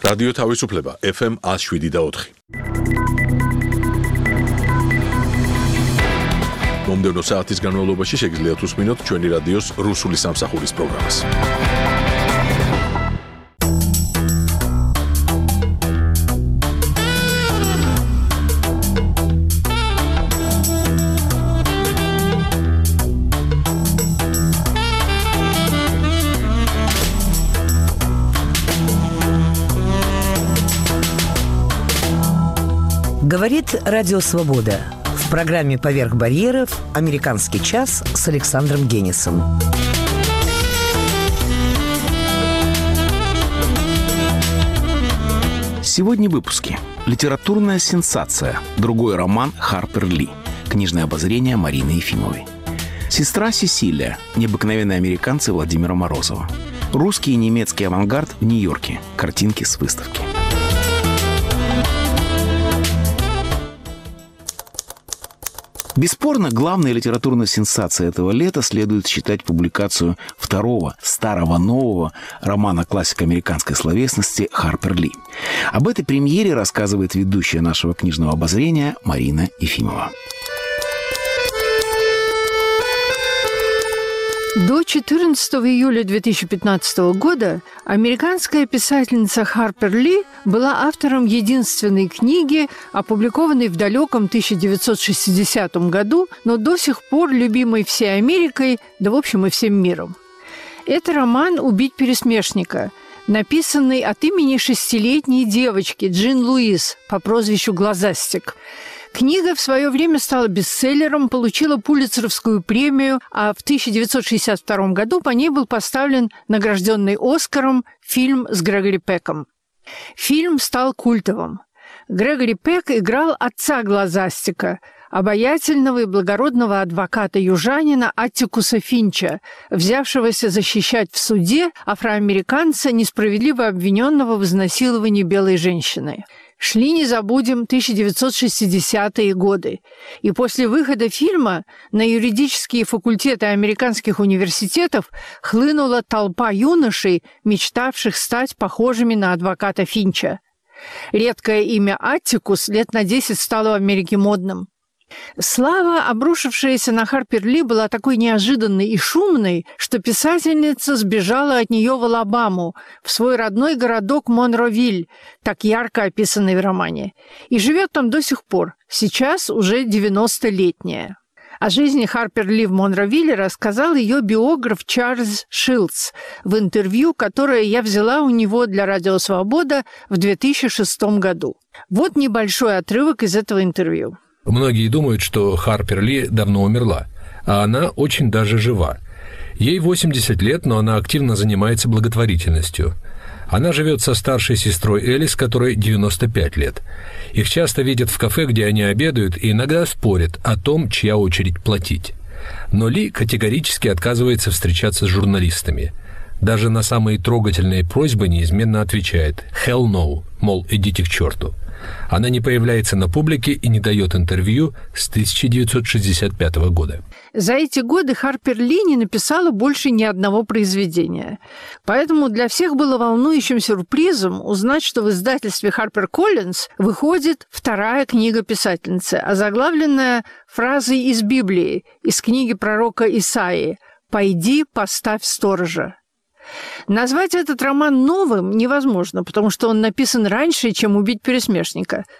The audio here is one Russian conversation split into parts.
რადიო თავისუფლება FM 107.4. მომდევნო საათის განმავლობაში შეგიძლიათ უსმინოთ ჩვენი რადიოს რუსული სამსახურის პროგრამას. Говорит Радио Свобода. В программе «Поверх барьеров» «Американский час» с Александром Генисом. Сегодня в выпуске. Литературная сенсация. Другой роман Харпер Ли. Книжное обозрение Марины Ефимовой. Сестра Сесилия. Необыкновенные американцы Владимира Морозова. Русский и немецкий авангард в Нью-Йорке. Картинки с выставки. Бесспорно, главной литературной сенсацией этого лета следует считать публикацию второго, старого нового романа классика американской словесности Харпер Ли. Об этой премьере рассказывает ведущая нашего книжного обозрения Марина Ефимова. До 14 июля 2015 года американская писательница Харпер Ли была автором единственной книги, опубликованной в далеком 1960 году, но до сих пор любимой всей Америкой, да в общем и всем миром. Это роман «Убить пересмешника», написанный от имени 6-летней девочки Джин Луис по прозвищу Глазастик. Книга в свое время стала бестселлером, получила Пулитцеровскую премию, а в 1962 году по ней был поставлен награжденный Оскаром фильм с Грегори Пеком. Фильм стал культовым. Грегори Пек играл отца Глазастика, обаятельного и благородного адвоката-южанина Аттикуса Финча, взявшегося защищать в суде афроамериканца, несправедливо обвиненного в изнасиловании белой женщины. Шли, не забудем, 1960-е годы. И после выхода фильма на юридические факультеты американских университетов хлынула толпа юношей, мечтавших стать похожими на адвоката Финча. Редкое имя Аттикус лет на 10 стало в Америке модным. Слава, обрушившаяся на Харпер Ли, была такой неожиданной и шумной, что писательница сбежала от нее в Алабаму, в свой родной городок Монровиль, так ярко описанный в романе, и живет там до сих пор, сейчас уже 90-летняя. О жизни Харпер Ли в Монровилле рассказал ее биограф Чарльз Шилдс в интервью, которое я взяла у него для «Радио Свобода» в 2006 году. Вот небольшой отрывок из этого интервью. Многие думают, что Харпер Ли давно умерла, а она очень даже жива. Ей 80 лет, но она активно занимается благотворительностью. Она живет со старшей сестрой Элис, которой 95 лет. Их часто видят в кафе, где они обедают, и иногда спорят о том, чья очередь платить. Но Ли категорически отказывается встречаться с журналистами. Даже на самые трогательные просьбы неизменно отвечает «hell no», мол, идите к черту. Она не появляется на публике и не дает интервью с 1965 года. За эти годы Харпер Ли не написала больше ни одного произведения. Поэтому для всех было волнующим сюрпризом узнать, что в издательстве HarperCollins выходит вторая книга писательницы, озаглавленная фразой из Библии, из книги пророка Исаии «Пойди, поставь сторожа». Назвать этот роман новым невозможно, потому что он написан раньше, чем «Убить пересмешника» в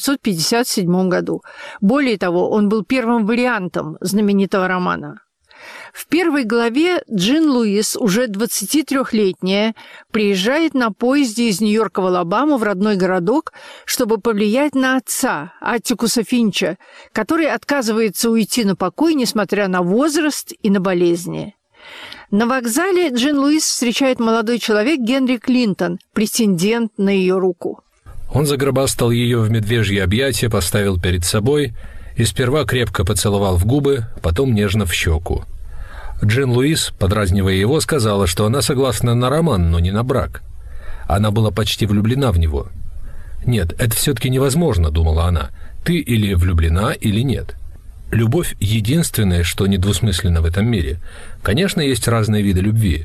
1957 году. Более того, он был первым вариантом знаменитого романа. В первой главе Джин Луис, уже 23-летняя, приезжает на поезде из Нью-Йорка в Алабаму в родной городок, чтобы повлиять на отца, Аттикуса Финча, который отказывается уйти на покой, несмотря на возраст и на болезни. На вокзале Джин Луис встречает молодой человек Генри Клинтон, претендент на ее руку. Он загробастал ее в медвежье объятия, поставил перед собой и сперва крепко поцеловал в губы, потом нежно в щеку. Джин Луис, подразнивая его, сказала, что она согласна на роман, но не на брак. Она была почти влюблена в него. «Нет, это все-таки невозможно», — думала она. «Ты или влюблена, или нет». Любовь — единственное, что недвусмысленно в этом мире. Конечно, есть разные виды любви.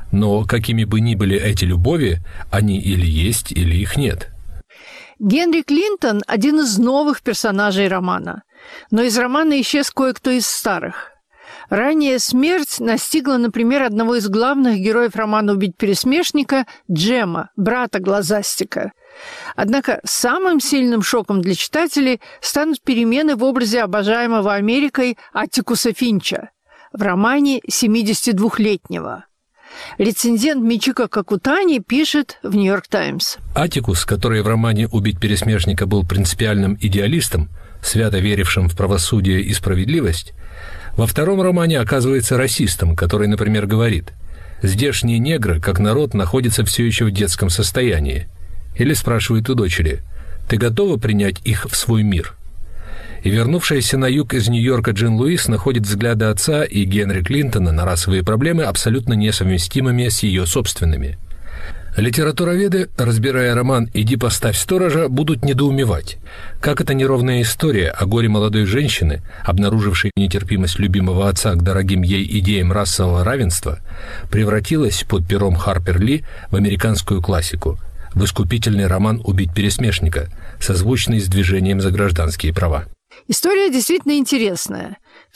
Но какими бы ни были эти любови, они или есть, или их нет. Генри Клинтон – один из новых персонажей романа. Но из романа исчез кое-кто из старых. Ранняя смерть настигла, например, одного из главных героев романа «Убить пересмешника» Джема, брата Глазастика. Однако самым сильным шоком для читателей станут перемены в образе обожаемого Америкой Аттикуса Финча в романе 72-летнего. Рецензент Мичико Какутани пишет в «Нью-Йорк Таймс». Аттикус, который в романе «Убить пересмешника» был принципиальным идеалистом, свято верившим в правосудие и справедливость, во втором романе оказывается расистом, который, например, говорит: «Здешние негры, как народ, находятся все еще в детском состоянии». Или спрашивает у дочери: «Ты готова принять их в свой мир?» И вернувшаяся на юг из Нью-Йорка Джин Луис находит взгляды отца и Генри Клинтона на расовые проблемы абсолютно несовместимыми с ее собственными. Литературоведы, разбирая роман «Иди поставь сторожа», будут недоумевать, как эта неровная история о горе молодой женщины, обнаружившей нетерпимость любимого отца к дорогим ей идеям расового равенства, превратилась под пером Харпер Ли в американскую классику, в искупительный роман «Убить пересмешника», созвучный с движением за гражданские права. История действительно интересная. В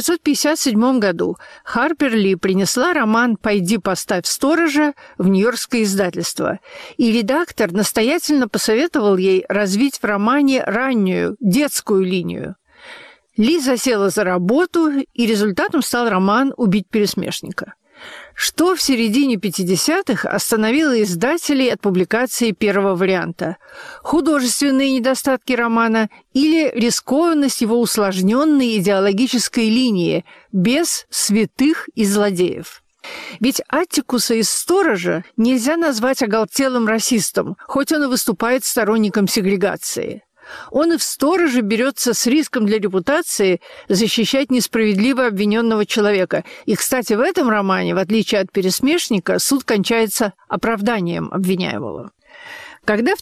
1957 году Харпер Ли принесла роман «Пойди поставь сторожа» в нью-йоркское издательство, и редактор настоятельно посоветовал ей развить в романе раннюю, детскую линию. Ли засела за работу, и результатом стал роман «Убить пересмешника». Что в середине 50-х остановило издателей от публикации первого варианта? Художественные недостатки романа или рискованность его усложненной идеологической линии без святых и злодеев? Ведь Аттикуса из «Сторожа» нельзя назвать оголтелым расистом, хоть он и выступает сторонником сегрегации. Он и в «Стороже» берется с риском для репутации защищать несправедливо обвиненного человека. И, кстати, в этом романе, в отличие от «Пересмешника», суд кончается оправданием обвиняемого. Когда в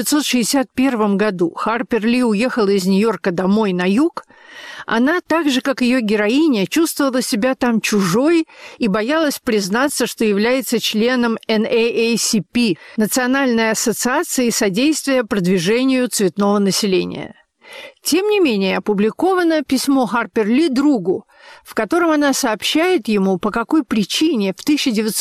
1961 году Харпер Ли уехала из Нью-Йорка домой на юг, она, так же, как ее героиня, чувствовала себя там чужой и боялась признаться, что является членом NAACP – Национальной ассоциации содействия продвижению цветного населения. Тем не менее, опубликовано письмо Харпер Ли другу, в котором она сообщает ему, по какой причине в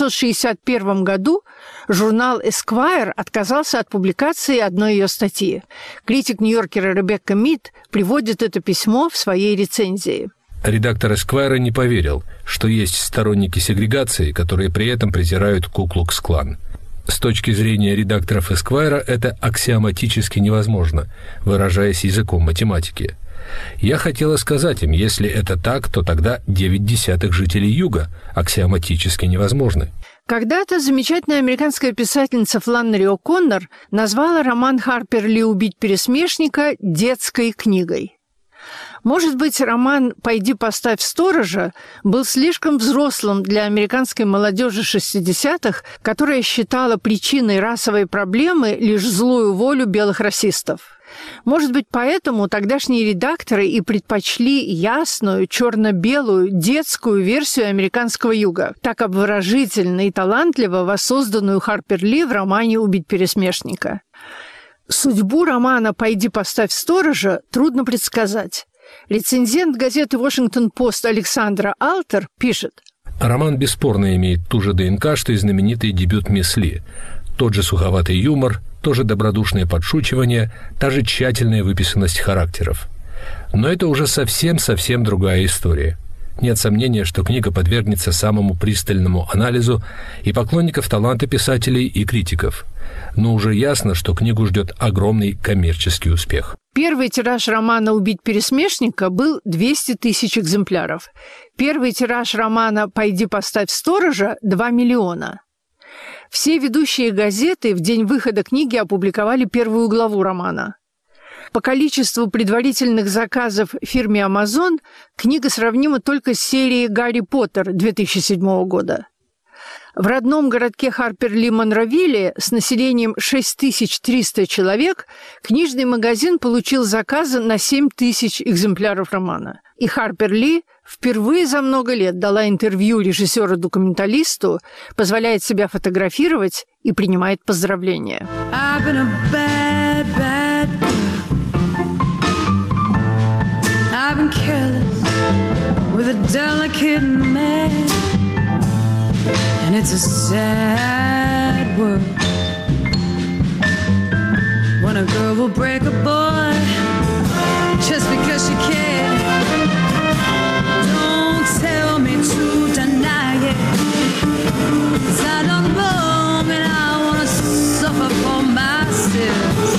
1961 году журнал Esquire отказался от публикации одной ее статьи. Критик-нью-йоркера Ребекка Мид приводит это письмо в своей рецензии. Редактор Esquire не поверил, что есть сторонники сегрегации, которые при этом презирают Ку-Клукс-Клан. С точки зрения редакторов Esquire это аксиоматически невозможно, выражаясь языком математики. Я хотела сказать им, если это так, то тогда 0,9 жителей Юга аксиоматически невозможны. Когда-то замечательная американская писательница Фланнери О'Коннор назвала роман Харпер Ли «Убить пересмешника» детской книгой. Может быть, роман «Пойди поставь сторожа» был слишком взрослым для американской молодежи 60-х, которая считала причиной расовой проблемы лишь злую волю белых расистов. Может быть, поэтому тогдашние редакторы и предпочли ясную, черно-белую, детскую версию американского юга, так обворожительно и талантливо воссозданную Харпер Ли в романе «Убить пересмешника». Судьбу романа «Пойди поставь сторожа» трудно предсказать. Рецензент газеты «Вашингтон-Пост» Александра Алтер пишет: роман бесспорно имеет ту же ДНК, что и знаменитый дебют мисс Ли. Тот же суховатый юмор, то же добродушное подшучивание, та же тщательная выписанность характеров. Но это уже совсем другая история. Нет сомнения, что книга подвергнется самому пристальному анализу и поклонников таланта писателей, и критиков. Но уже ясно, что книгу ждет огромный коммерческий успех. Первый тираж романа «Убить пересмешника» был 200 тысяч экземпляров. Первый тираж романа «Пойди поставь сторожа» – 2 миллиона. Все ведущие газеты в день выхода книги опубликовали первую главу романа. По количеству предварительных заказов фирме Amazon книга сравнима только с серией «Гарри Поттер» 2007 года. В родном городке Харпер Ли Монровилле с населением 6300 человек книжный магазин получил заказы на 7000 экземпляров романа. И Харпер Ли впервые за много лет дала интервью режиссеру-документалисту, позволяет себя фотографировать и принимает поздравления. I've been careless with a delicate man, and it's a sad world when a girl will break a boy just because she can. Don't tell me to deny it, 'cause I know the moment I wanna suffer for my sins.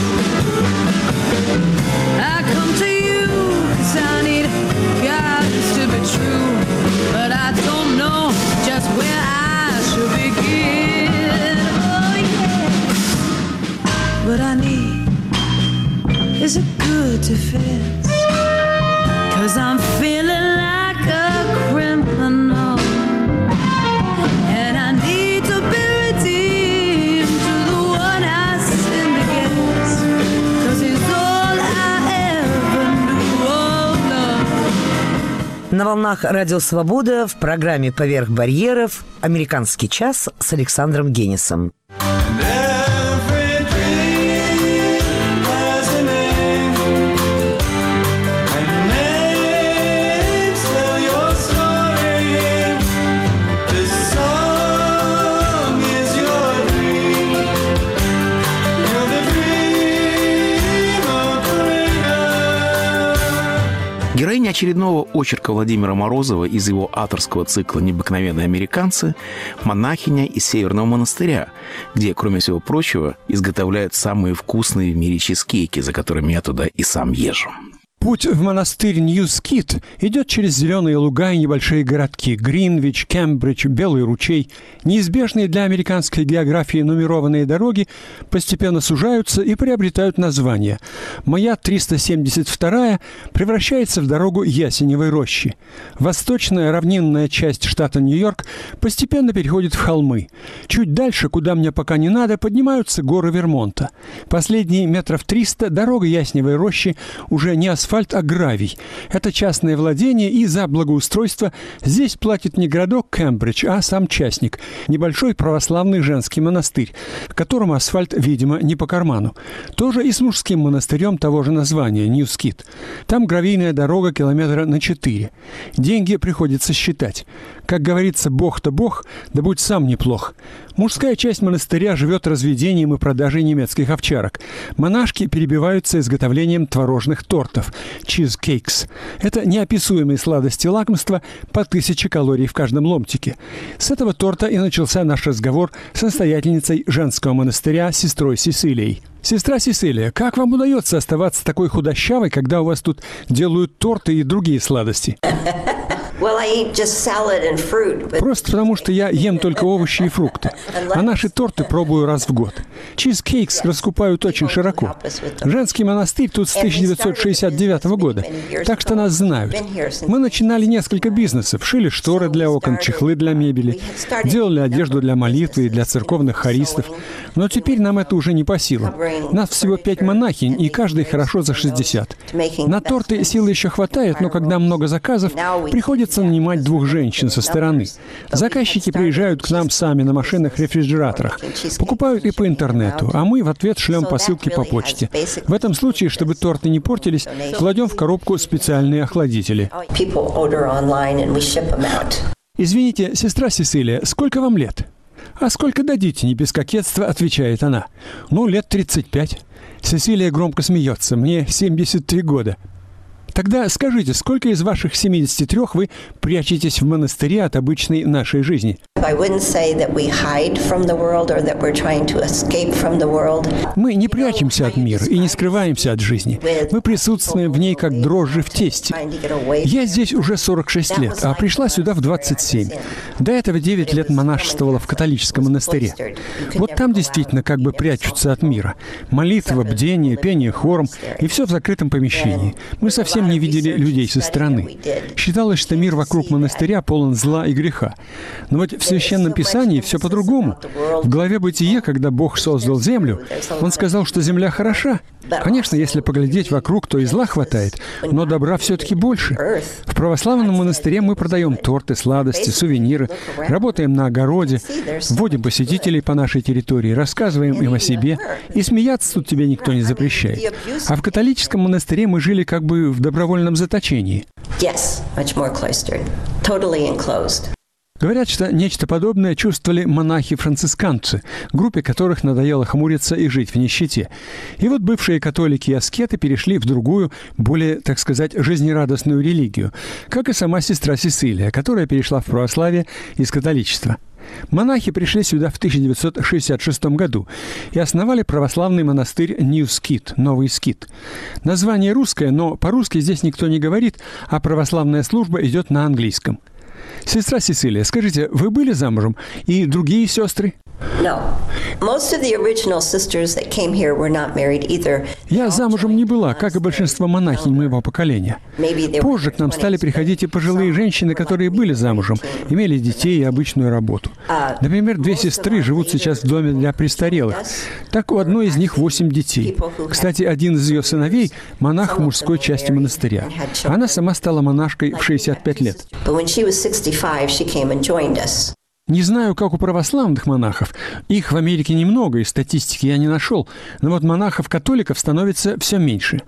I come to you 'cause I need guidance to be true, but I don't know just where I should begin. Oh yeah, what I need is a good defense, 'cause I'm feeling like a criminal, and I need to be redeemed to the one I sinned against, 'cause he's all I ever knew. Oh, love. На волнах Радио Свобода в программе «Поверх барьеров» «Американский час» с Александром Генисом. Героиня очередного очерка Владимира Морозова из его авторского цикла «Необыкновенные американцы» – монахиня из Северного монастыря, где, кроме всего прочего, изготовляют самые вкусные в мире чизкейки, за которыми я туда и сам езжу. Путь в монастырь Нью-Скит идет через зеленые луга и небольшие городки – Гринвич, Кембридж, Белый ручей. Неизбежные для американской географии нумерованные дороги постепенно сужаются и приобретают название. Моя 372-я превращается в дорогу Ясеневой рощи. Восточная равнинная часть штата Нью-Йорк постепенно переходит в холмы. Чуть дальше, куда мне пока не надо, поднимаются горы Вермонта. Последние метров 300 дорога Ясеневой рощи уже не асфальт, а гравий. Это частное владение, и за благоустройство здесь платит не городок Кембридж, а сам частник. Небольшой православный женский монастырь, которому асфальт, видимо, не по карману. Тоже и с мужским монастырем того же названия, Нью-Скит. Там гравийная дорога километра на 4. Деньги приходится считать. Как говорится, Бог-то Бог, да будь сам неплох. Мужская часть монастыря живет разведением и продажей немецких овчарок. Монашки перебиваются изготовлением творожных тортов – чизкейкс. Это неописуемые сладости лакомства по 1000 калорий в каждом ломтике. С этого торта и начался наш разговор с настоятельницей женского монастыря, сестрой Сесилией. Сестра Сесилия, как вам удается оставаться такой худощавой, когда у вас тут делают торты и другие сладости? Просто потому, что я ем только овощи и фрукты. А наши торты пробую раз в год. Чизкейкс раскупают очень широко. Женский монастырь тут с 1969 года, так что нас знают. Мы начинали несколько бизнесов. Шили шторы для окон, чехлы для мебели, делали одежду для молитвы и для церковных хористов. Но теперь нам это уже не по силам. Нас всего 5 монахинь, и каждый хорошо за 60. На торты силы еще хватает, но когда много заказов, приходится нанимать 2 женщин со стороны. Заказчики приезжают к нам сами на машинах-рефрижераторах, покупают и по интернету, а мы в ответ шлем посылки по почте. В этом случае, чтобы торты не портились, кладем в коробку специальные охладители. Извините, сестра Сесилия, сколько вам лет? «А сколько дадите?» – не без кокетства отвечает она. «Ну, лет 35». Сесилия громко смеется. «Мне 73 года». Тогда скажите, сколько из ваших 73 вы прячетесь в монастыре от обычной нашей жизни? Мы не прячемся от мира и не скрываемся от жизни. Мы присутствуем в ней как дрожжи в тесте. Я здесь уже 46 лет, а пришла сюда в 27. До этого 9 лет монашествовала в католическом монастыре. Вот там действительно как бы прячутся от мира. Молитва, бдение, пение хором, и все в закрытом помещении. Мы совсем совсем не видели людей со стороны. Считалось, что мир вокруг монастыря полон зла и греха. Но вот в Священном Писании все по-другому. В главе «Бытие», когда Бог создал землю, Он сказал, что земля хороша. Конечно, если поглядеть вокруг, то и зла хватает, но добра все-таки больше. В православном монастыре мы продаем торты, сладости, сувениры, работаем на огороде, вводим посетителей по нашей территории, рассказываем им о себе, и смеяться тут тебе никто не запрещает. А в католическом монастыре мы жили как бы в добровольном заточении. Говорят, что нечто подобное чувствовали монахи-францисканцы, группе которых надоело хмуриться и жить в нищете. И вот бывшие католики и аскеты перешли в другую, более, так сказать, жизнерадостную религию, как и сама сестра Сесилия, которая перешла в православие из католичества. Монахи пришли сюда в 1966 году и основали православный монастырь New Skid, Новый Скит. Название русское, но по-русски здесь никто не говорит, а православная служба идет на английском. Сестра Сесилия, скажите, вы были замужем? И другие сестры? Я замужем не была, как и большинство монахинь моего поколения. Позже к нам стали приходить и пожилые женщины, которые были замужем, имели детей и обычную работу. Например, 2 сестры живут сейчас в доме для престарелых. Так у одной из них 8 детей. Кстати, один из ее сыновей – монах в мужской части монастыря. Она сама стала монашкой в 65 лет. Не знаю, как у православных монахов. Их в Америке немного, и статистики я не нашел. Но вот монахов-католиков становится все меньше.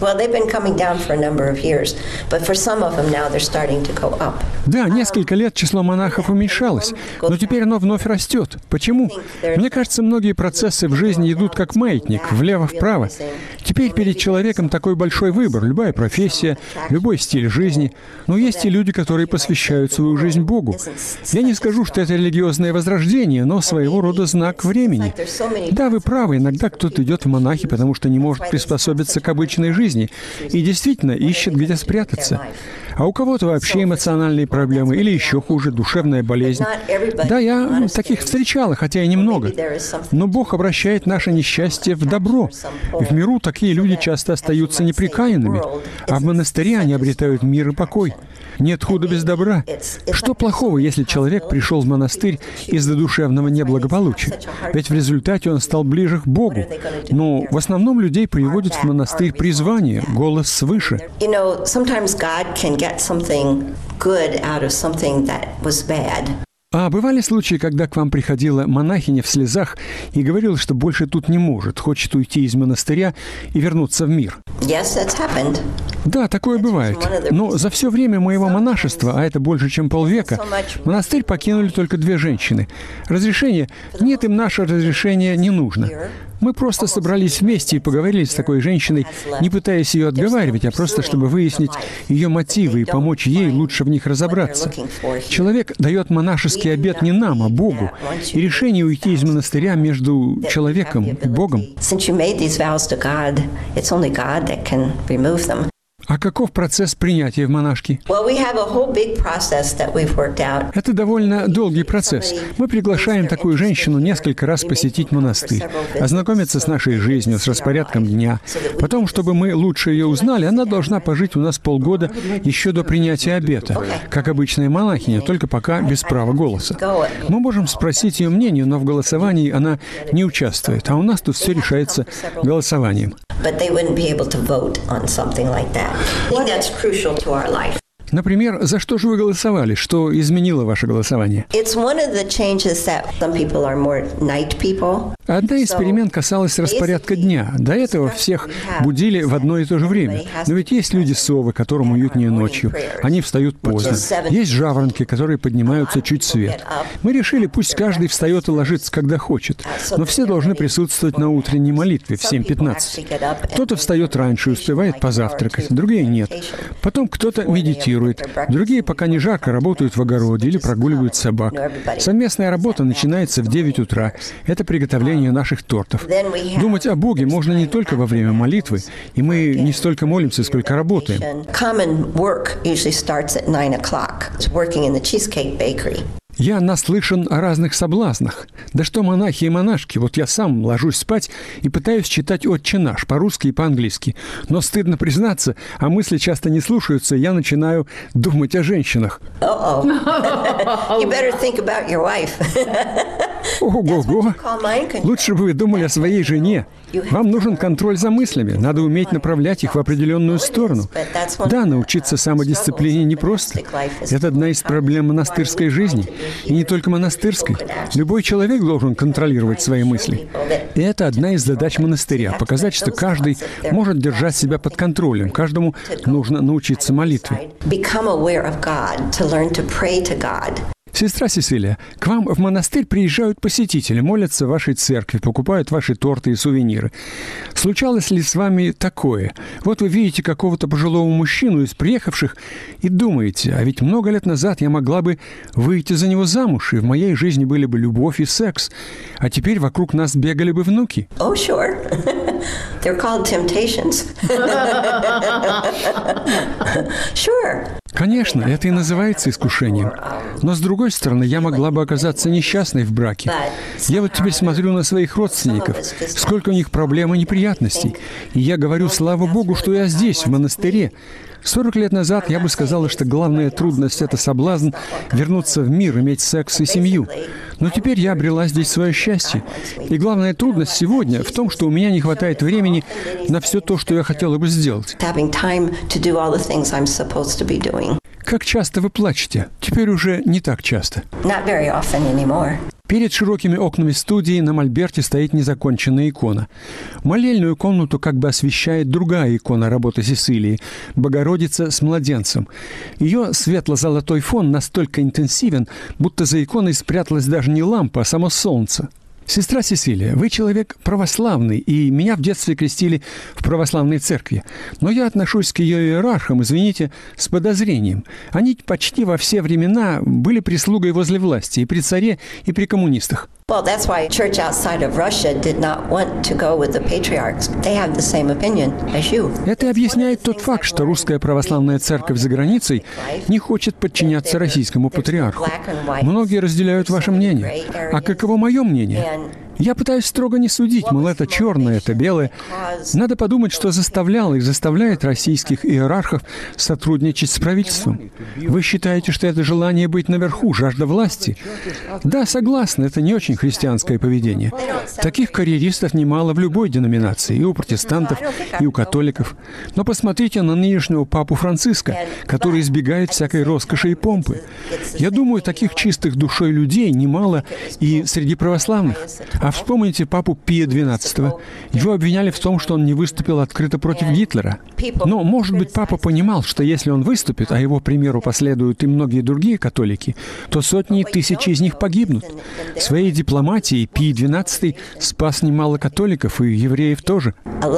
Да, несколько лет число монахов уменьшалось, но теперь оно вновь растет. Почему? Мне кажется, многие процессы в жизни идут как маятник, влево-вправо. Теперь перед человеком такой большой выбор, любая профессия, любой стиль жизни. Но есть и люди, которые посвящают свою жизнь Богу. Я не скажу, что это религиозное возрождение, но своего рода знак времени. Да, вы правы, иногда кто-то идет в монахи, потому что не может приспособиться к обычной жизни и действительно ищет, где спрятаться. А у кого-то вообще эмоциональные проблемы или еще хуже, душевная болезнь. Да, я таких встречала, хотя и немного. Но Бог обращает наше несчастье в добро. И в миру такие люди часто остаются непрекаянными, а в монастыре они обретают мир и покой. Нет худа без добра. Что плохого, если человек пришел в монастырь из-за душевного неблагополучия? Ведь в результате он стал ближе к Богу. Но в основном людей приводят в монастырь призвание, голос свыше. А бывали случаи, когда к вам приходила монахиня в слезах и говорила, что больше тут не может, хочет уйти из монастыря и вернуться в мир? Да, такое бывает. Но за все время моего монашества, а это больше, чем полвека, монастырь покинули только 2 женщины. Разрешение? Нет, им наше разрешение не нужно. Мы просто собрались вместе и поговорили с такой женщиной, не пытаясь ее отговаривать, а просто чтобы выяснить ее мотивы и помочь ей лучше в них разобраться. Человек дает монашеский обет не нам, а Богу. И решение уйти из монастыря между человеком и Богом. А каков процесс принятия в монашки? Это довольно долгий процесс. Мы приглашаем такую женщину несколько раз посетить монастырь, ознакомиться с нашей жизнью, с распорядком дня. Потом, чтобы мы лучше ее узнали, она должна пожить у нас полгода еще до принятия обета, как обычная монахиня, только пока без права голоса. Мы можем спросить ее мнение, но в голосовании она не участвует, а у нас тут все решается голосованием. Например, за что же вы голосовали? Что изменило ваше голосование? Одна из перемен касалась распорядка дня. До этого всех будили в одно и то же время. Но ведь есть люди-совы, которым уютнее ночью. Они встают поздно. Есть жаворонки, которые поднимаются чуть свет. Мы решили, пусть каждый встает и ложится, когда хочет. Но все должны присутствовать на утренней молитве в 7:15. Кто-то встает раньше и успевает позавтракать, другие нет. Потом кто-то медитирует. Другие, пока не жарко, работают в огороде или прогуливают собак. Совместная работа начинается в 9 утра. Это приготовление наших тортов. Думать о Боге можно не только во время молитвы, и мы не столько молимся, сколько работаем. Я наслышан о разных соблазнах. Да что монахи и монашки, вот я сам ложусь спать и пытаюсь читать «Отче наш» по-русски и по-английски. Но стыдно признаться, а мысли часто не слушаются, и я начинаю думать о женщинах. You better think about your wife. Ого-го! Лучше бы вы думали о своей жене. Вам нужен контроль за мыслями. Надо уметь направлять их в определенную сторону. Да, научиться самодисциплине непросто. Это одна из проблем монастырской жизни. И не только монастырской. Любой человек должен контролировать свои мысли. И это одна из задач монастыря. Показать, что каждый может держать себя под контролем. Каждому нужно научиться молитве. Сестра Сесилия, к вам в монастырь приезжают посетители, молятся в вашей церкви, покупают ваши торты и сувениры. Случалось ли с вами такое? Вот вы видите какого-то пожилого мужчину из приехавших и думаете, а ведь много лет назад я могла бы выйти за него замуж, и в моей жизни были бы любовь и секс, а теперь вокруг нас бегали бы внуки. Oh, sure. They're called temptations. Sure. Конечно, это и называется искушением. Но, с другой стороны, я могла бы оказаться несчастной в браке. Я вот теперь смотрю на своих родственников, сколько у них проблем и неприятностей. И я говорю, слава Богу, что я здесь, в монастыре. 40 лет назад я бы сказала, что главная трудность – это соблазн вернуться в мир, иметь секс и семью. Но теперь я обрела здесь свое счастье. И главная трудность сегодня в том, что у меня не хватает времени на все то, что я хотела бы сделать. Как часто вы плачете? Теперь уже не так часто. Перед широкими окнами студии на мольберте стоит незаконченная икона. Молельную комнату как бы освещает другая икона работы Сесилии – Богородица с младенцем. Ее светло-золотой фон настолько интенсивен, будто за иконой спряталась даже не лампа, а само солнце. Сестра Сесилия, вы человек православный, и меня в детстве крестили в православной церкви. Но я отношусь к ее иерархам, извините, с подозрением. Они почти во все времена были прислугой возле власти, и при царе, и при коммунистах. Well, that's why church outside of Russia did not want to go with the patriarchs. They have the same opinion as you. Это объясняет тот факт, что русская православная церковь за границей не хочет подчиняться российскому патриарху. Многие разделяют ваше мнение. А каково мое мнение? Я пытаюсь строго не судить, мол, это черное, это белое. Надо подумать, что заставляло и заставляет российских иерархов сотрудничать с правительством. Вы считаете, что это желание быть наверху, жажда власти? Да, согласна, это не очень христианское поведение. Таких карьеристов немало в любой деноминации, и у протестантов, и у католиков. Но посмотрите на нынешнего папу Франциска, который избегает всякой роскоши и помпы. Я думаю, таких чистых душой людей немало и среди православных. А вспомните папу Пия XII. Его обвиняли в том, что он не выступил открыто против Гитлера. Но, может быть, папа понимал, что если он выступит, а его примеру последуют и многие другие католики, то сотни и тысячи из них погибнут. Своей дипломатией Пий XII спас немало католиков и евреев тоже.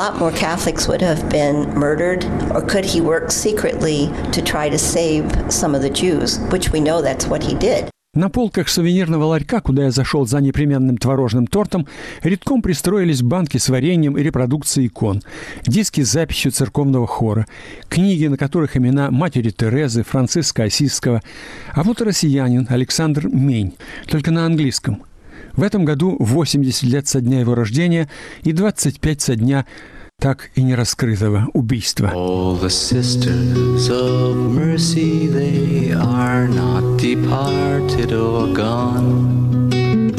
На полках сувенирного ларька, куда я зашел за непременным творожным тортом, редком пристроились банки с вареньем и репродукцией икон, диски с записью церковного хора, книги, на которых имена матери Терезы, Франциска Осисского, а вот и россиянин Александр Мень, только на английском. В этом году 80 лет со дня его рождения и 25 со дня так и не раскрытого убийства. All the sisters of mercy, they are not departed or gone.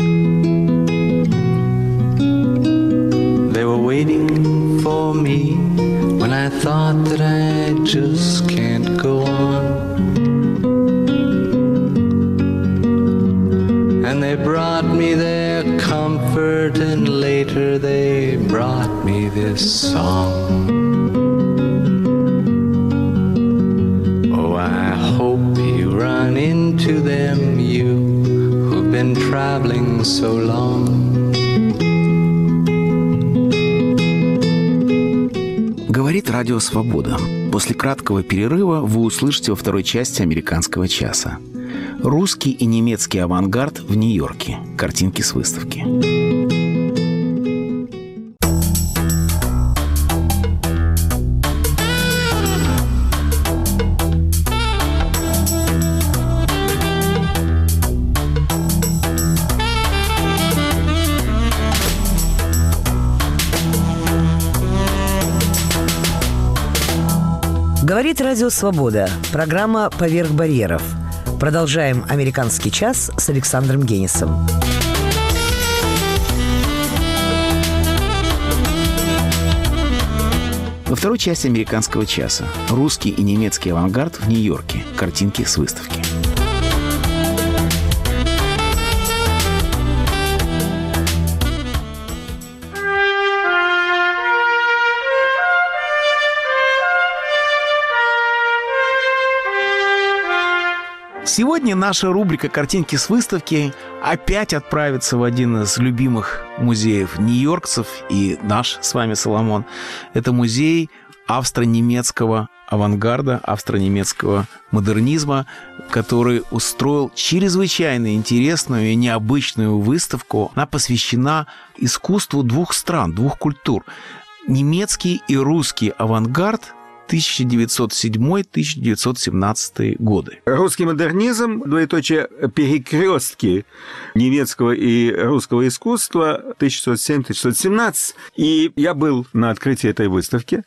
They were waiting for me when I thought that I just can't go on. And they brought me their comfort, and later they brought me this song. Oh, I hope you run into them, you who've been traveling so long. Говорит Радио Свобода. После краткого перерыва вы услышите во второй части «Американского часа». Русский и немецкий авангард в Нью-Йорке. Картинки с выставки. Говорит Радио Свобода. Программа «Поверх барьеров». Продолжаем «Американский час» с Александром Генисом. Во второй части «Американского часа» русский и немецкий авангард в Нью-Йорке. Картинки с выставки. Сегодня наша рубрика «Картинки с выставки» опять отправится в один из любимых музеев нью-йоркцев и наш с вами, Соломон. Это музей австро-немецкого авангарда, австро-немецкого модернизма, который устроил чрезвычайно интересную и необычную выставку. Она посвящена искусству двух стран, двух культур. Немецкий и русский авангард 1907-1917 годы. Русский модернизм, двоеточие, перекрестки немецкого и русского искусства 1907-1917. И я был на открытии этой выставки.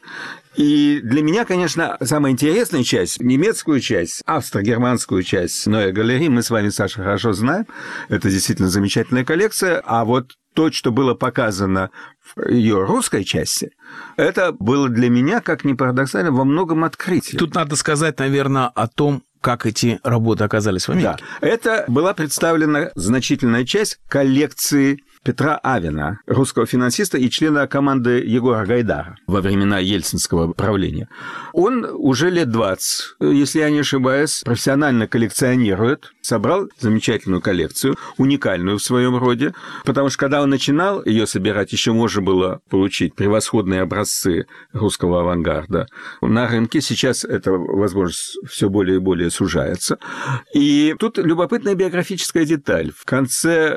И для меня, конечно, самая интересная часть, немецкую часть, австро-германскую часть Neue Galerie, мы с вами, Саша, хорошо знаем. Это действительно замечательная коллекция. А вот то, что было показано в ее русской части, это было для меня, как ни парадоксально, во многом открытие. Тут надо сказать, наверное, о том, как эти работы оказались в Америке. Да. Это была представлена значительная часть коллекции Петра Авена, русского финансиста и члена команды Егора Гайдара во времена ельцинского правления. Он уже лет 20, если я не ошибаюсь, профессионально коллекционирует, собрал замечательную коллекцию, уникальную в своем роде, потому что когда он начинал ее собирать, еще можно было получить превосходные образцы русского авангарда на рынке. Сейчас эта возможность все более и более сужается. И тут любопытная биографическая деталь. В конце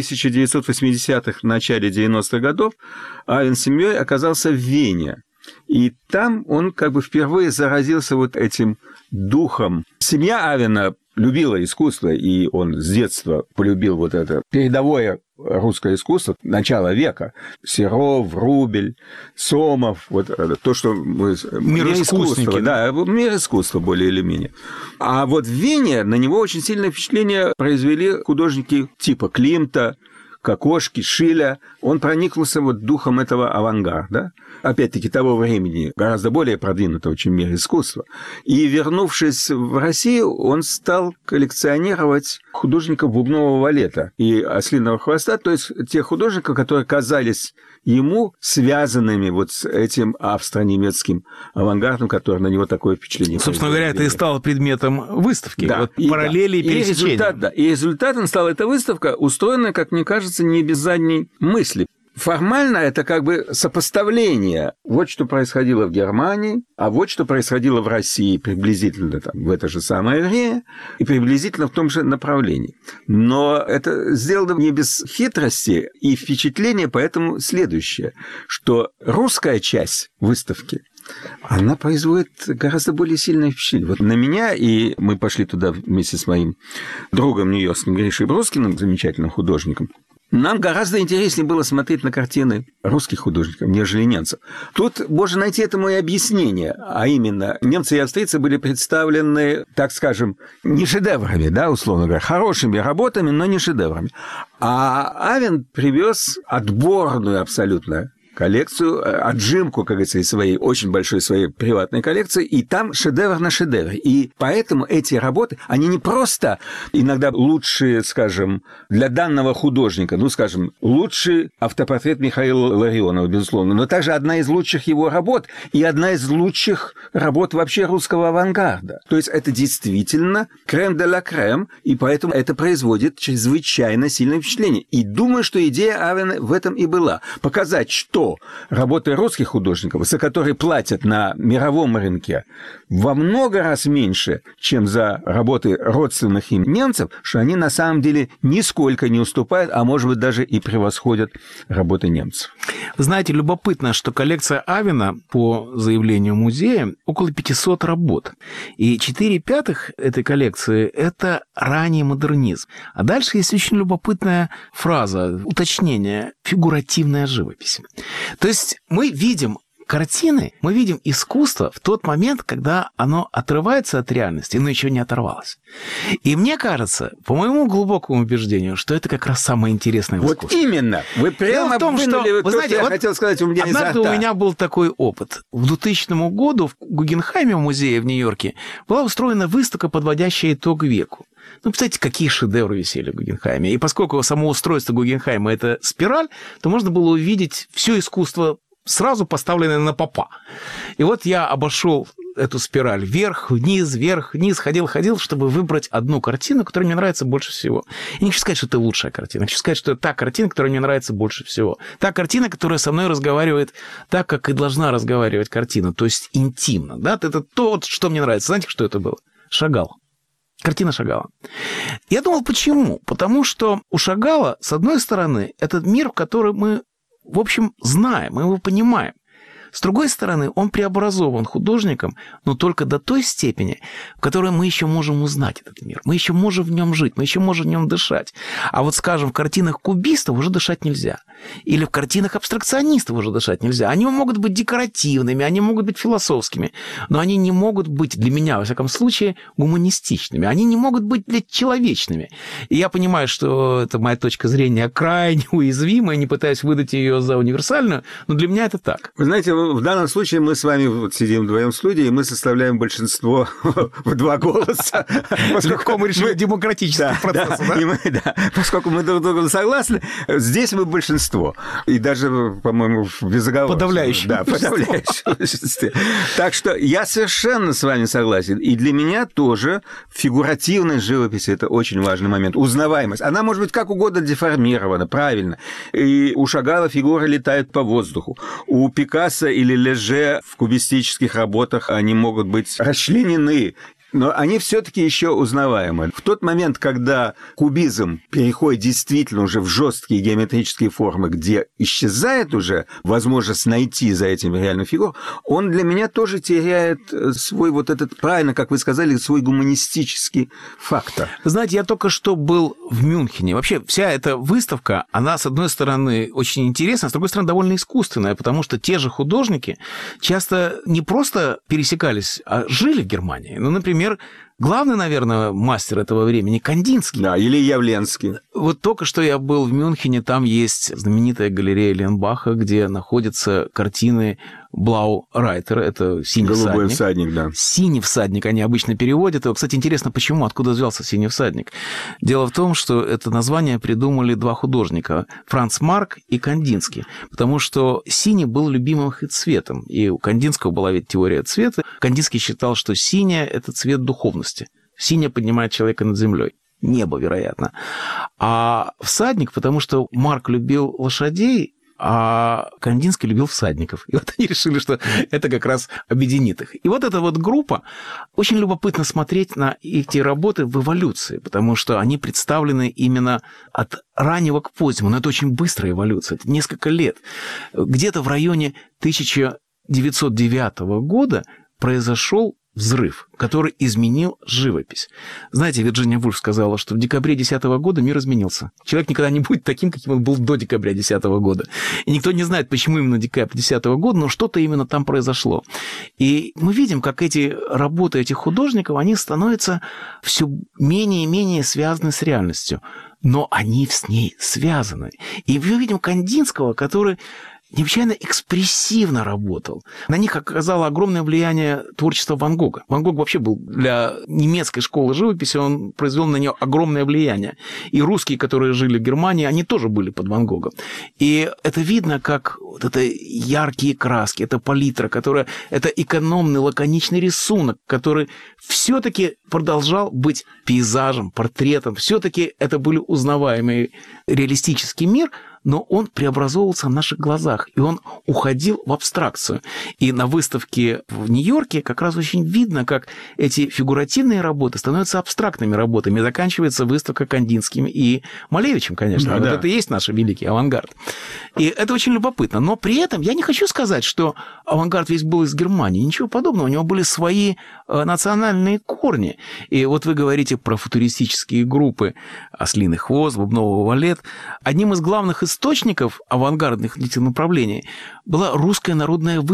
1980-х, в начале 90-х годов Авен с семьей оказался в Вене. И там он как бы впервые заразился вот этим духом. Семья Авена любила искусство, и он с детства полюбил вот это передовое русское искусство начала века. Серов, Врубель, Сомов, вот то, что мы... Мир искусства. Да, мир искусства более или менее. А вот в Вене на него очень сильное впечатление произвели художники типа Климта, Кокошки, Шиля. Он проникнулся вот духом этого авангарда, опять-таки того времени, гораздо более продвинутого, чем мир искусства. И, вернувшись в Россию, он стал коллекционировать художников бубнового валета и ослиного хвоста, то есть тех художников, которые казались ему связанными вот с этим австро-немецким авангардом, который на него такое впечатление произвел. Собственно говоря, это и стало предметом выставки. Да, вот параллели и пересечения. И результатом стала эта выставка, устроенная, как мне кажется, не без задней мысли. Формально это как бы сопоставление. Вот что происходило в Германии, а вот что происходило в России приблизительно там, в это же самое время и приблизительно в том же направлении. Но это сделано не без хитрости, и впечатление поэтому следующее, что русская часть выставки, она производит гораздо более сильное впечатление. Вот на меня, и мы пошли туда вместе с моим другом нью-йоркским Гришей Брускиным, замечательным художником, нам гораздо интереснее было смотреть на картины русских художников, нежели немцев. Тут можно найти этому и объяснение, а именно, немцы и австрийцы были представлены, так скажем, не шедеврами, да, условно говоря, хорошими работами, но не шедеврами. А Авен привез отборную абсолютно коллекцию, отжимку, как говорится, из своей очень большой своей приватной коллекции, и там шедевр на шедевре. И поэтому эти работы, они не просто иногда лучшие, скажем, для данного художника, ну, скажем, лучший автопортрет Михаила Ларионова, безусловно, но также одна из лучших его работ и одна из лучших работ вообще русского авангарда. То есть это действительно крем де ла крем, и поэтому это производит чрезвычайно сильное впечатление. И думаю, что идея Авена в этом и была. Показать, что работы русских художников, за которые платят на мировом рынке во много раз меньше, чем за работы родственных им немцев, что они на самом деле нисколько не уступают, а может быть даже и превосходят работы немцев. Вы знаете, любопытно, что коллекция Авена, по заявлению музея, около 500 работ. И 4/5 этой коллекции – это ранний модернизм. А дальше есть очень любопытная фраза, уточнение – фигуративная живопись. То есть мы видим, картины мы видим искусство в тот момент, когда оно отрывается от реальности, но еще не оторвалось. И мне кажется, по моему глубокому убеждению, что это как раз самое интересное в искусстве. Вот именно. Вы прямо вынули то, что я хотел сказать у меня изо рта. Однажды у меня был такой опыт. В 2000 году в Гугенхайме, в музее в Нью-Йорке, была устроена выставка, подводящая итог веку. Ну, представляете, какие шедевры висели в Гугенхайме. И поскольку само устройство Гугенхайма – это спираль, то можно было увидеть все искусство сразу поставленное на попа. И вот я обошел эту спираль вверх, вниз, ходил, чтобы выбрать одну картину, которая мне нравится больше всего. И не хочу сказать, что это лучшая картина. Хочу сказать, что это та картина, которая мне нравится больше всего. Та картина, которая со мной разговаривает так, как и должна разговаривать картина, то есть интимно. Да? Это то, что мне нравится. Знаете, что это было? Шагал. Картина Шагала. Я думал, почему? Потому что у Шагала, с одной стороны, этот мир, который мы, в общем, знаем, мы его понимаем. С другой стороны, он преобразован художником, но только до той степени, в которой мы еще можем узнать этот мир. Мы еще можем в нем жить, мы еще можем в нем дышать. А вот, скажем, в картинах кубистов уже дышать нельзя. Или в картинах абстракционистов уже дышать нельзя. Они могут быть декоративными, они могут быть философскими, но они не могут быть, для меня, во всяком случае, гуманистичными. Они не могут быть человечными. И я понимаю, что это моя точка зрения крайне уязвимая, не пытаюсь выдать ее за универсальную, но для меня это так. Вы знаете, в данном случае мы с вами вот сидим вдвоем в студии, и мы составляем большинство в 2 голоса. Легко мы решили демократический процесс, да? Поскольку мы друг с другом согласны, здесь мы большинство. И даже, по-моему, безоговорочно. Подавляющее. Да, подавляющее большинство. Так что я совершенно с вами согласен. И для меня тоже фигуративность живописи – это очень важный момент. Узнаваемость. Она может быть как угодно деформирована, правильно. И у Шагала фигуры летают по воздуху. У Пикассо или Леже в кубистических работах они могут быть расчленены, но они все-таки еще узнаваемы. В тот момент, когда кубизм переходит действительно уже в жесткие геометрические формы, где исчезает уже возможность найти за этим реальную фигуру, он для меня тоже теряет свой вот этот, правильно, как вы сказали, свой гуманистический фактор. Знаете, я только что был в Мюнхене. Вообще вся эта выставка, она, с одной стороны, очень интересная, с другой стороны, довольно искусственная, потому что те же художники часто не просто пересекались, а жили в Германии. Ну, например, главный, наверное, мастер этого времени Кандинский. Да, или Явленский. Вот только что я был в Мюнхене, там есть знаменитая галерея Ленбаха, где находятся картины Блау Райтера, это «Синий Голубой всадник». всадник, да. «Синий всадник» они обычно переводят. И, кстати, интересно, почему, откуда взялся «Синий всадник». Дело в том, что это название придумали 2 художника, Франц Марк и Кандинский, потому что синий был любимым их цветом, и у Кандинского была ведь теория цвета. Кандинский считал, что синий – это цвет духовности. Синий поднимает человека над землей. Небо, вероятно. А всадник, потому что Марк любил лошадей, а Кандинский любил всадников. И вот они решили, что это как раз объединит их. И вот эта вот группа, очень любопытно смотреть на эти работы в эволюции, потому что они представлены именно от раннего к позднему. Но это очень быстрая эволюция, это несколько лет. Где-то в районе 1909 года произошел взрыв, который изменил живопись. Знаете, Вирджиния Вульф сказала, что в декабре 2010 года мир изменился. Человек никогда не будет таким, каким он был до декабря 2010 года. И никто не знает, почему именно декабрь 2010 года, но что-то именно там произошло. И мы видим, как эти работы этих художников, они становятся все менее и менее связаны с реальностью. Но они с ней связаны. И мы видим Кандинского, который необычайно экспрессивно работал. На них оказало огромное влияние творчество Ван Гога. Ван Гог вообще был для немецкой школы живописи, он произвел на нее огромное влияние. И русские, которые жили в Германии, они тоже были под Ван Гогом. И это видно, как вот это яркие краски, это палитра, которая, это экономный, лаконичный рисунок, который все-таки продолжал быть пейзажем, портретом. Все-таки это был узнаваемый реалистический мир, но он преобразовывался на наших глазах, и он уходил в абстракцию. И на выставке в Нью-Йорке как раз очень видно, как эти фигуративные работы становятся абстрактными работами. И заканчивается выставка Кандинским и Малевичем, конечно. Да, вот да. Это и есть наш великий авангард. И это очень любопытно. Но при этом я не хочу сказать, что авангард весь был из Германии. Ничего подобного. У него были свои национальные корни. И вот вы говорите про футуристические группы «Ослиный хвост», «Бубновый валет». Одним из главных источников авангардных направлений была русская народная вывеска.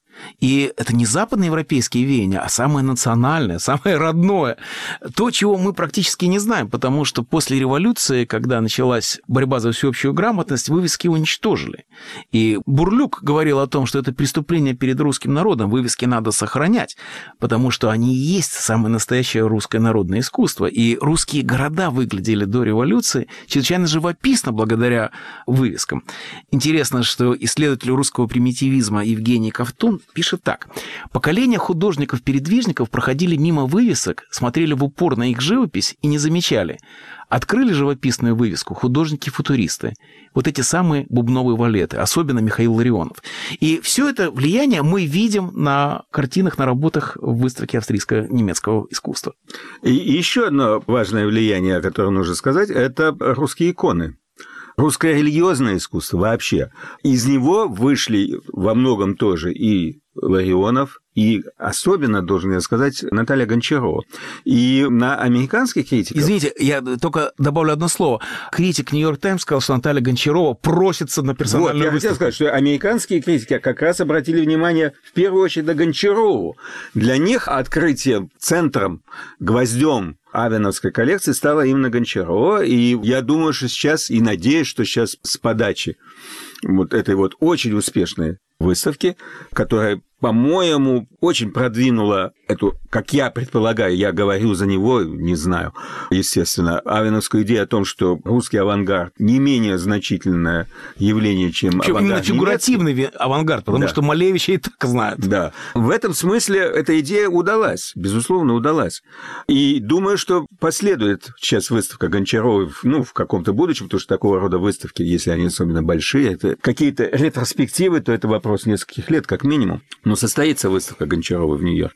И это не западноевропейские веяния, а самое национальное, самое родное. То, чего мы практически не знаем, потому что после революции, когда началась борьба за всеобщую грамотность, вывески уничтожили. И Бурлюк говорил о том, что это преступление перед русским народом, вывески надо сохранять, потому что они и есть самое настоящее русское народное искусство. И русские города выглядели до революции чрезвычайно живописно благодаря вывескам. Интересно, что исследователь русского примитивизма Евгений Ковтун пишет так. Поколения художников-передвижников проходили мимо вывесок, смотрели в упор на их живопись и не замечали. Открыли живописную вывеску художники-футуристы. Вот эти самые бубновые валеты, особенно Михаил Ларионов. И все это влияние мы видим на картинах, на работах в выставке австрийско-немецкого искусства. И еще одно важное влияние, о котором нужно сказать, это русские иконы. Русское религиозное искусство вообще. Из него вышли во многом тоже и Ларионов, и особенно, должен я сказать, Наталья Гончарова. И на американских критиков... Извините, я только добавлю одно слово. Критик «Нью-Йорк Таймс» сказал, что Наталья Гончарова просится на персональную выставку. Я хотел сказать, что американские критики как раз обратили внимание в первую очередь на Гончарову. Для них открытием, центром, гвоздем авеновской коллекции стала именно Гончарова. И я думаю, что сейчас, и надеюсь, что сейчас с подачи вот этой вот очень успешной выставки, которая, по-моему, очень продвинула эту, как я предполагаю, я говорю за него, не знаю, естественно, авеновскую идею о том, что русский авангард не менее значительное явление, чем авангард именно фигуративный немецкий. Авангард, потому что Малевича и так знают. Да. В этом смысле эта идея удалась, безусловно, удалась. И думаю, что последует сейчас выставка Гончаровой, в каком-то будущем, потому что такого рода выставки, если они особенно большие, это какие-то ретроспективы, то это вопрос нескольких лет, как минимум. Но состоится выставка Гончаровой в Нью-Йорке.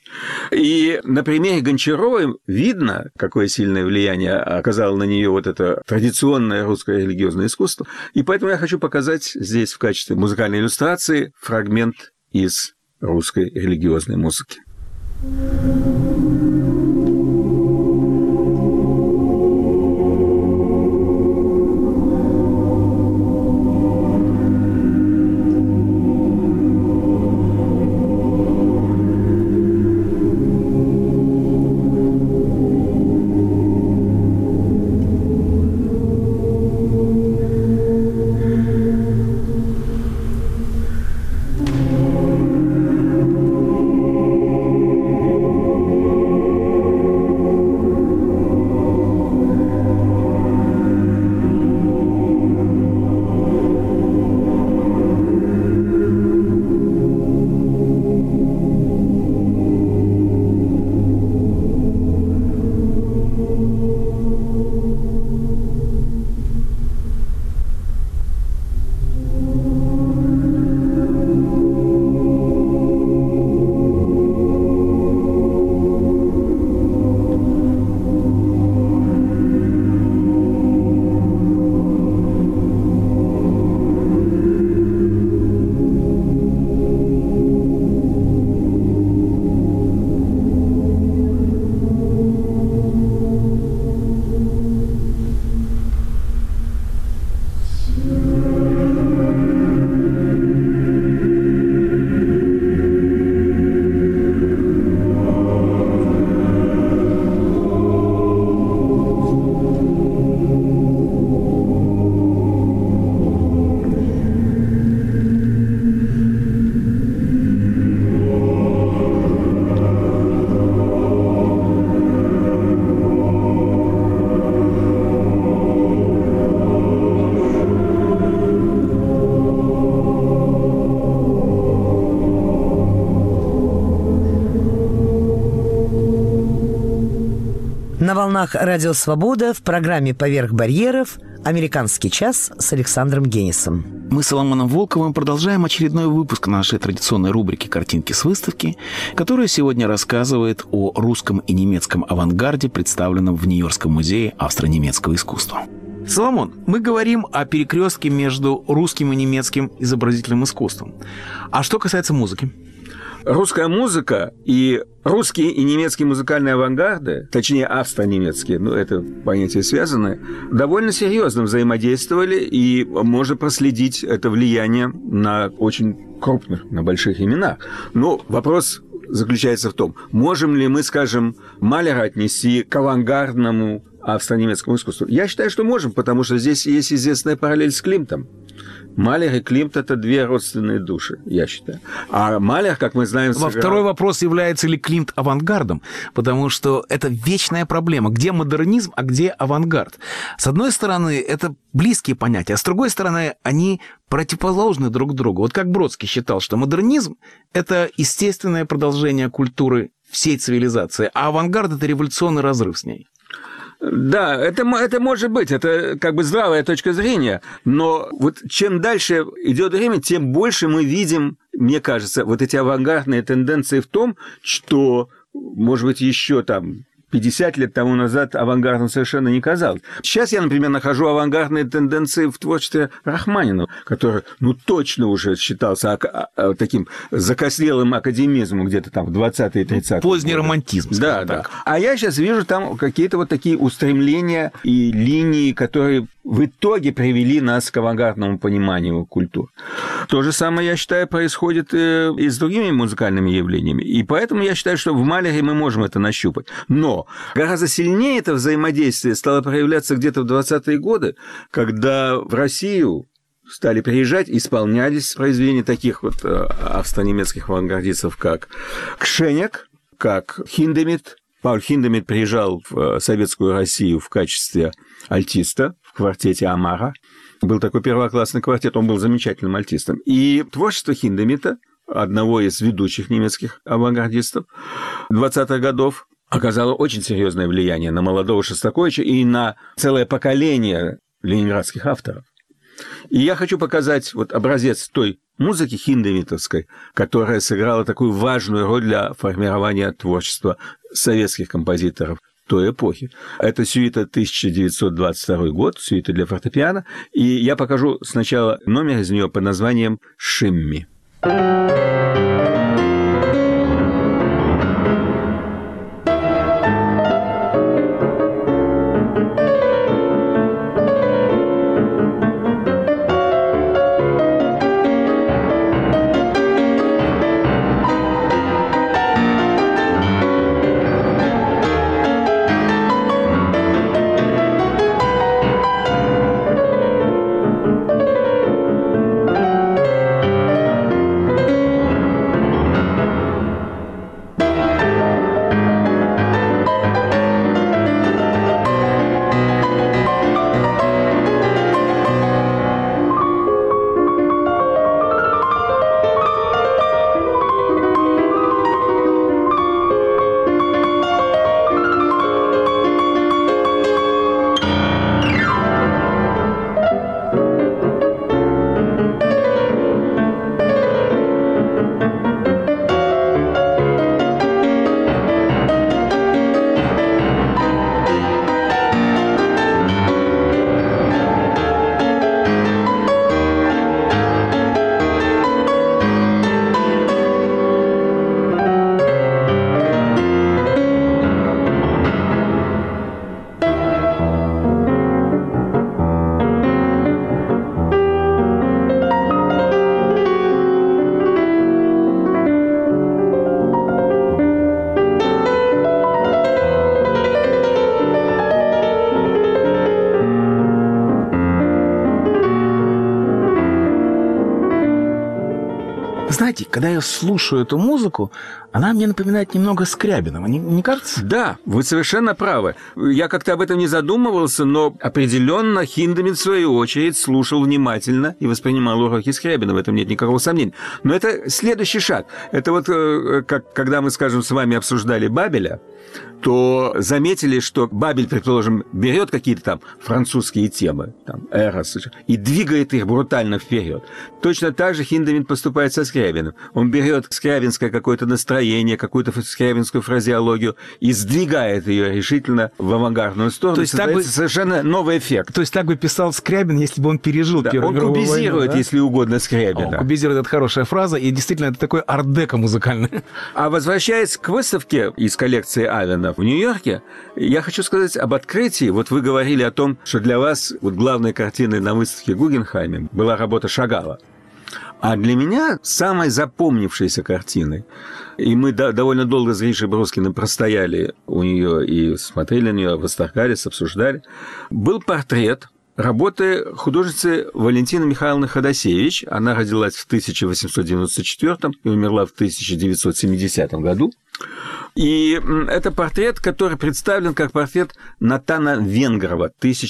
И на примере Гончаровой видно, какое сильное влияние оказало на нее вот это традиционное русское религиозное искусство. И поэтому я хочу показать здесь в качестве музыкальной иллюстрации фрагмент из русской религиозной музыки. На волнах «Радио Свобода» в программе «Поверх барьеров» «Американский час» с Александром Генисом. Мы с Соломоном Волковым продолжаем очередной выпуск нашей традиционной рубрики «Картинки с выставки», которая сегодня рассказывает о русском и немецком авангарде, представленном в Нью-Йоркском музее австро-немецкого искусства. Соломон, мы говорим о перекрестке между русским и немецким изобразительным искусством. А что касается музыки? русская музыка и русские и немецкие музыкальные авангарды, точнее австро-немецкие, это понятия связаны, довольно серьезно взаимодействовали, и можно проследить это влияние на очень крупных, на больших именах. Но вопрос заключается в том, можем ли мы, скажем, Малера отнести к авангардному австро-немецкому искусству? Я считаю, что можем, потому что здесь есть известная параллель с Климтом. Малер и Климт – это две родственные души, я считаю. А Малер, как мы знаем, сыграл... Второй вопрос, является ли Климт авангардом, потому что это вечная проблема. Где модернизм, а где авангард? С одной стороны, это близкие понятия, а с другой стороны, они противоположны друг другу. Вот как Бродский считал, что модернизм – это естественное продолжение культуры всей цивилизации, а авангард – это революционный разрыв с ней. Да, это может быть, это как бы здравая точка зрения, но вот чем дальше идет время, тем больше мы видим, мне кажется, вот эти авангардные тенденции в том, что, может быть, еще там 50 лет тому назад авангардом совершенно не казалось. Сейчас я, например, нахожу авангардные тенденции в творчестве Рахманинова, который, точно уже считался таким закоснелым академизмом где-то там в 20-е и 30-е. Поздний романтизм. Да. А я сейчас вижу там какие-то вот такие устремления и линии, которые в итоге привели нас к авангардному пониманию культур. То же самое, я считаю, происходит и с другими музыкальными явлениями. И поэтому я считаю, что в Малере мы можем это нащупать. Но гораздо сильнее это взаимодействие стало проявляться где-то в 20-е годы, когда в Россию стали приезжать, исполнялись произведения таких вот австро-немецких авангардистов, как Кшенек, как Хиндемит. Пауль Хиндемит приезжал в Советскую Россию в качестве альтиста в квартете Амара. Был такой первоклассный квартет, он был замечательным альтистом. И творчество Хиндемита, одного из ведущих немецких авангардистов 20-х годов, оказало очень серьезное влияние на молодого Шостаковича и на целое поколение ленинградских авторов. И я хочу показать вот образец той музыки хиндемитовской, которая сыграла такую важную роль для формирования творчества советских композиторов той эпохи. Это сюита 1922 год, сюита для фортепиано, и я покажу сначала номер из нее под названием «Шимми». Знаете, когда я слушаю эту музыку, она мне напоминает немного Скрябина. Не кажется? Да, вы совершенно правы. Я как-то об этом не задумывался, но определенно Хиндемит, в свою очередь, слушал внимательно и воспринимал уроки Скрябина. В этом нет никакого сомнения. Но это следующий шаг. Это вот когда мы, скажем, с вами обсуждали Бабеля, то заметили, что Бабель, предположим, берет какие-то там французские темы, там, Эрос, и двигает их брутально вперед. Точно так же Хиндемит поступает со Скрябиным. Скрябиным. Он берет скрябинское какое-то настроение, какую-то скрябинскую фразеологию и сдвигает ее решительно в авангардную сторону. То есть так бы... совершенно новый эффект. То есть так бы писал Скрябин, если бы он пережил Первую мировую войну. Он кубизирует, да? Если угодно, Скрябина. Кубизирует — это хорошая фраза, и действительно это такой art-деко музыкальный. А возвращаясь к выставке из коллекции Авена в Нью-Йорке, я хочу сказать об открытии. Вот вы говорили о том, что для вас вот главной картиной на выставке в Гугенхайме была работа Шагала. А для меня самой запомнившейся картиной, и мы довольно долго с Гришей Брускиным простояли у нее и смотрели на нее, восторгались, обсуждали, был портрет работы художницы Валентины Михайловны Ходосевич. Она родилась в 1894 и умерла в 1970 году. И это портрет, который представлен как портрет Натана Венгрова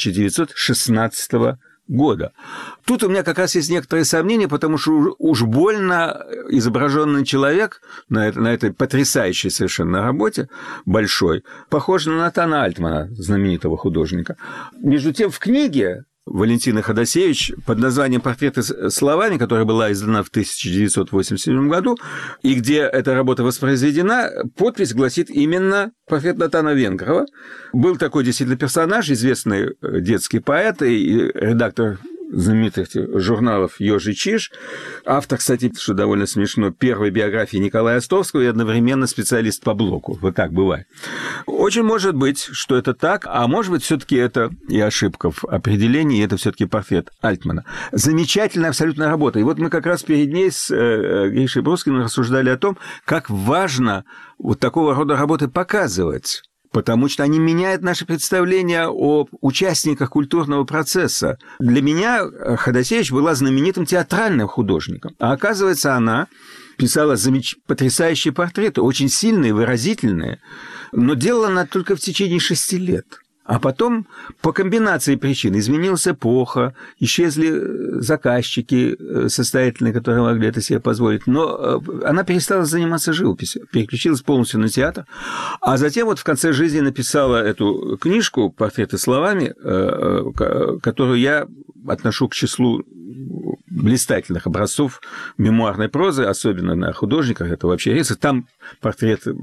1916 года. Тут у меня как раз есть некоторые сомнения, потому что уж больно изображенный человек на этой потрясающей совершенно работе, большой, похож на Натана Альтмана, знаменитого художника. Между тем, в книге Валентины Ходосевич под названием «Портреты словами», которая была издана в 1987 году, и где эта работа воспроизведена, подпись гласит именно «Портрет Натана Венгрова». Был такой действительно персонаж, известный детский поэт и редактор знаменитых журналов «Ёж и Чиж», автор, кстати, что довольно смешно, первой биографии Николая Островского и одновременно специалист по блоку. Вот так бывает. Очень может быть, что это так, а может быть, все-таки это и ошибка в определении, и это все-таки портрет Альтмана. Замечательная абсолютно работа. И вот мы как раз перед ней с Гришей Брускиным рассуждали о том, как важно вот такого рода работы показывать. Потому что они меняют наше представление о участниках культурного процесса. Для меня Ходосевич была знаменитым театральным художником. А оказывается, она писала потрясающие портреты, очень сильные, выразительные. Но делала она только в течение 6 лет. А потом, по комбинации причин, изменилась эпоха, исчезли заказчики состоятельные, которые могли это себе позволить. Но она перестала заниматься живописью, переключилась полностью на театр. А затем вот в конце жизни написала эту книжку «Портреты словами», которую я отношу к числу блистательных образцов мемуарной прозы, особенно на художниках, это вообще редко. Там портреты,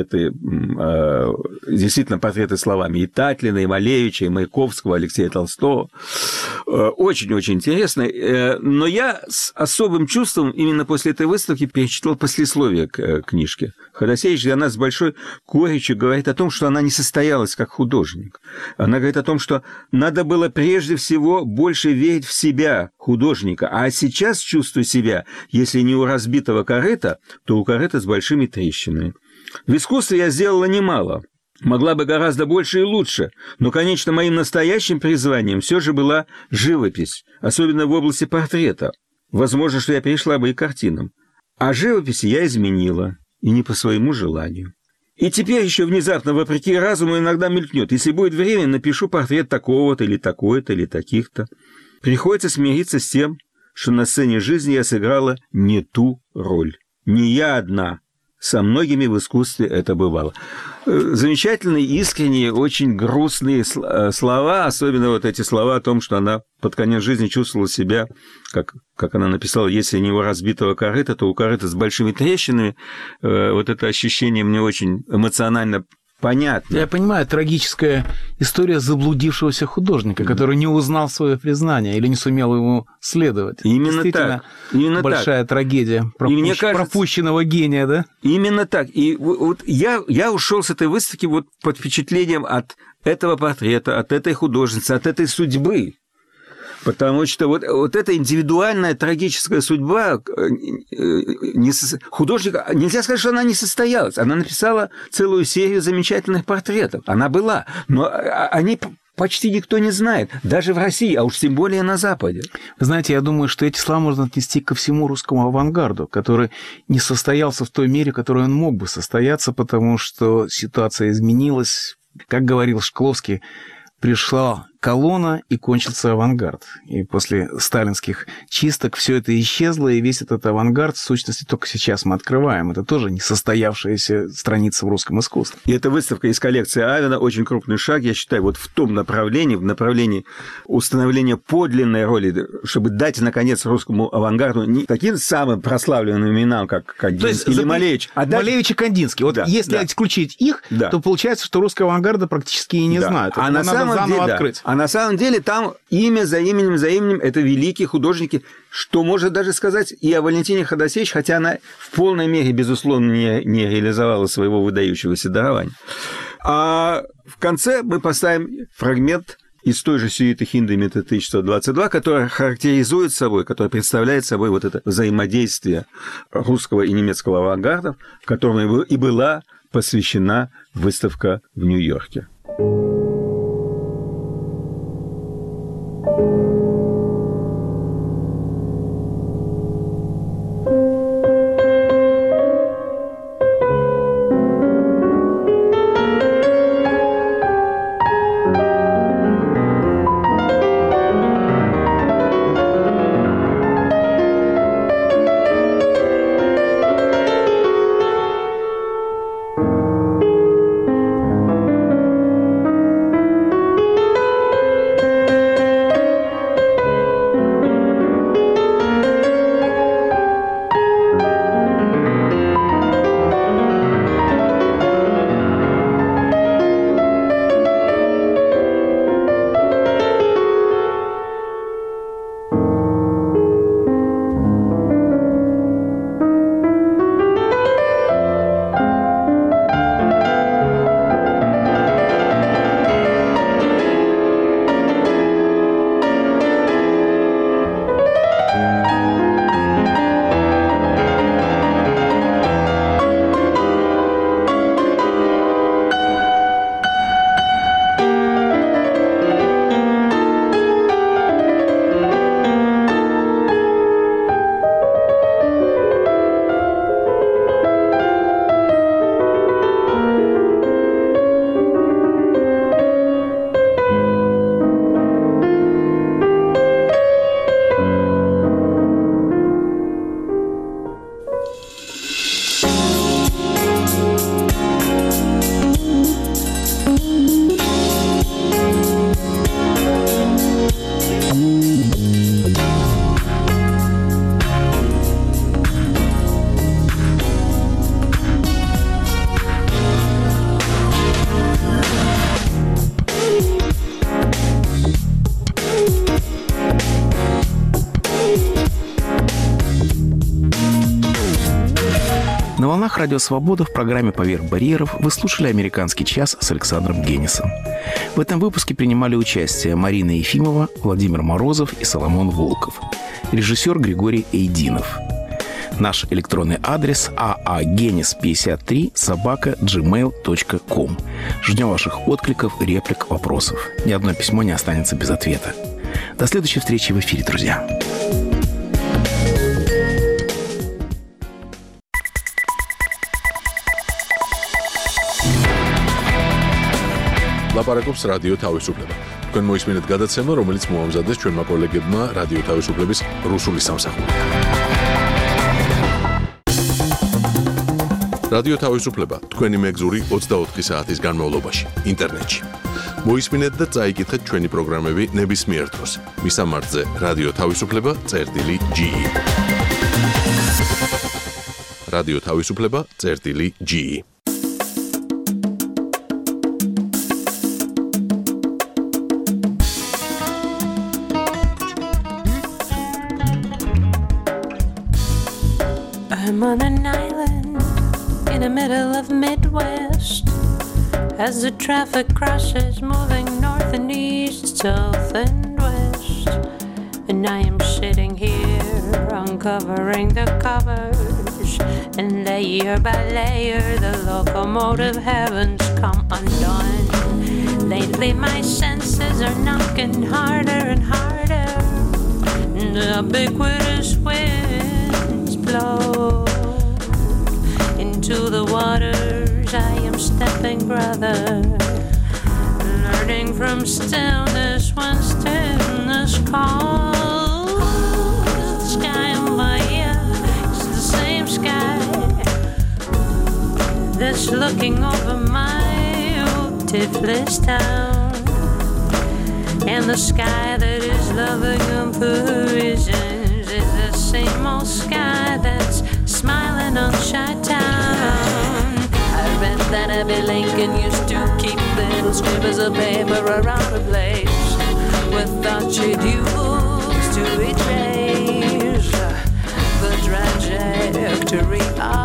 действительно портреты словами и Татлина, и Малевича, и Маяковского, Алексея Толстого. Очень-очень интересно. Но я с особым чувством именно после этой выставки перечитал послесловие к книжке. Ходосевич для нас с большой горечью говорит о том, что она не состоялась как художник. Она говорит о том, что надо было прежде всего больше верить в себя художника, а сейчас чувствую себя, если не у разбитого корыта, то у корыта с большими трещинами. В искусстве я сделала немало, могла бы гораздо больше и лучше, но, конечно, моим настоящим призванием все же была живопись, особенно в области портрета. Возможно, что я перешла бы и к картинам. А живописи я изменила, и не по своему желанию. И теперь еще внезапно, вопреки разуму, иногда мелькнет. Если будет время, напишу портрет такого-то или такой-то, или таких-то. Приходится смириться с тем, что на сцене жизни я сыграла не ту роль. Не я одна. Со многими в искусстве это бывало. Замечательные, искренние, очень грустные слова, особенно вот эти слова о том, что она под конец жизни чувствовала себя, как она написала, если не у разбитого корыта, то у корыта с большими трещинами. Вот это ощущение мне очень эмоционально понятно. Я понимаю, трагическая история заблудившегося художника, который не узнал свое признание или не сумел ему следовать. Именно так. Именно большая так. Трагедия пропущенного гения, да? Именно так. И вот я ушел с этой выставки вот под впечатлением от этого портрета, от этой художницы, от этой судьбы. Потому что вот эта индивидуальная трагическая судьба художника, нельзя сказать, что она не состоялась. Она написала целую серию замечательных портретов. Она была. Но они почти никто не знает. Даже в России, а уж тем более на Западе. Вы знаете, я думаю, что эти слова можно отнести ко всему русскому авангарду, который не состоялся в той мере, в которой он мог бы состояться, потому что ситуация изменилась. Как говорил Шкловский, пришло колонна и кончился авангард. И после сталинских чисток все это исчезло, и весь этот авангард, в сущности, только сейчас мы открываем. Это тоже несостоявшаяся страница в русском искусстве. И эта выставка из коллекции Авена очень крупный шаг, я считаю, вот в том направлении, в направлении установления подлинной роли, чтобы дать, наконец, русскому авангарду не таким самым прославленным именам, как Кандинский или Малевич. Малевич и Кандинский. Вот если исключить их, то получается, что русского авангарда практически и не знают. А на самом деле там имя за именем это великие художники, что можно даже сказать и о Валентине Ходосевич, хотя она в полной мере, безусловно, не реализовала своего выдающегося дарования. А в конце мы поставим фрагмент из той же сюиты Хиндемита 1122, которая характеризует собой, которая представляет собой вот это взаимодействие русского и немецкого авангардов, которому и была посвящена выставка в Нью-Йорке. На волнах Радио Свобода в программе «Поверх барьеров» вы слушали «Американский час» с Александром Генисом. В этом выпуске принимали участие Марина Ефимова, Владимир Морозов и Соломон Волков. Режиссер Григорий Эйдинов. Наш электронный адрес aagenis53@gmail.com. Ждем ваших откликов, реплик, вопросов. Ни одно письмо не останется без ответа. До следующей встречи в эфире, друзья. ლაპარაკობს რადიო თავისუფლება. თქვენ მოისმინეთ გადაცემა, რომელიც მოამზადეს ჩვენმა კოლეგებმა რადიო თავისუფლების რუსული სამსახური. რადიო თავისუფლება თქვენი მეგზური 24 საათის განმავლობაში ინტერნეტში. მოისმინეთ და წაიკითხეთ ჩვენი პროგრამები ნებისმიერ დროს. მისამართზე რადიო თავისუფლება.ge. რადიო თავისუფლება.ge. I'm on an island in the middle of Midwest as the traffic crosses moving north and east, south and west. And I am sitting here uncovering the covers, and layer by layer the locomotive heavens come undone. Lately my senses are knocking harder and harder. The ubiquitous winds blow into the waters. I am stepping, brother, learning hiding from stillness when stillness calls. The sky over here is the same sky that's looking over my old Tiflis town, and the sky that is loving and Parisians is the same old sky that's smiling on Chi-Town. I read that Abbey Lincoln used to keep little scribbles of paper around a place without she'd use to erase the trajectory of